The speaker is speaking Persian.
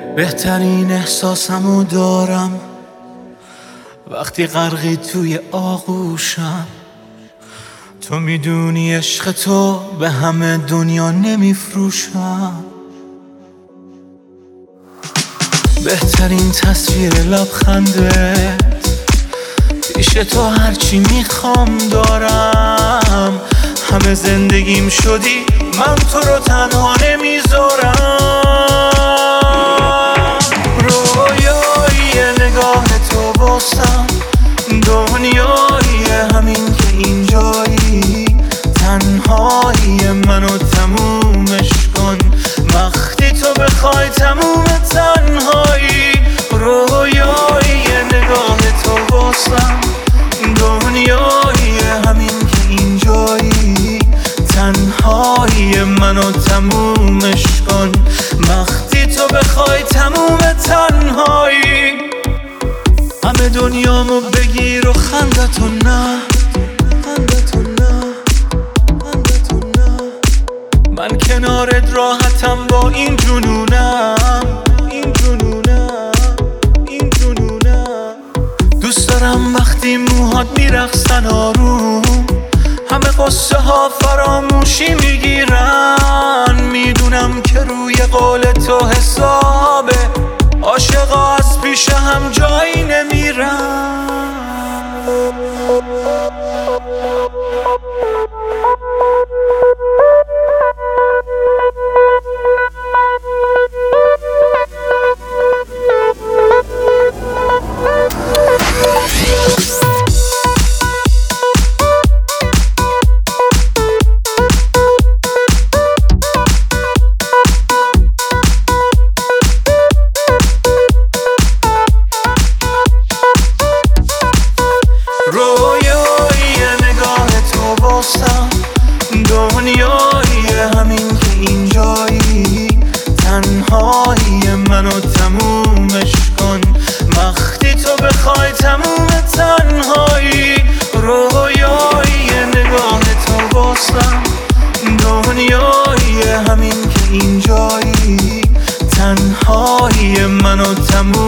بهترین احساسمو دارم وقتی غرقی توی آغوشم. تو میدونی عشق تو به همه دنیا نمیفروشم. بهترین تصویر لبخندت پیش تو هرچی میخوام دارم. همه زندگیم شدی من تو رو تنها نمیذارم. رویای نگاه تو بستم دنیایی همین که اینجایی. تنهایی منو تمومش کن وقتی تو بخوای تموم تنهایی. رویای نگاه تو بستم دنیایی همین که اینجایی. تنهایی منو تمومش کن وقتی تو بخوای تموم تنهایی. همه دنیامو بگیر و خندتو نه. من کنارت راحتم با این جنونم. دوست دارم وقتی موهات میرقصن آروم همه قصه ها فراموشی میگیرن. میدونم که روی قول تو حسابه عاشقا از پیش هم جایی نمیرن. دنیایی همین که اینجایی. تنهایی منو تمومش کن وقتی تو بخوای تموم تنهایی. رویایی نگاه تو بستم دنیایی همین که اینجایی. تنهایی منو تمومش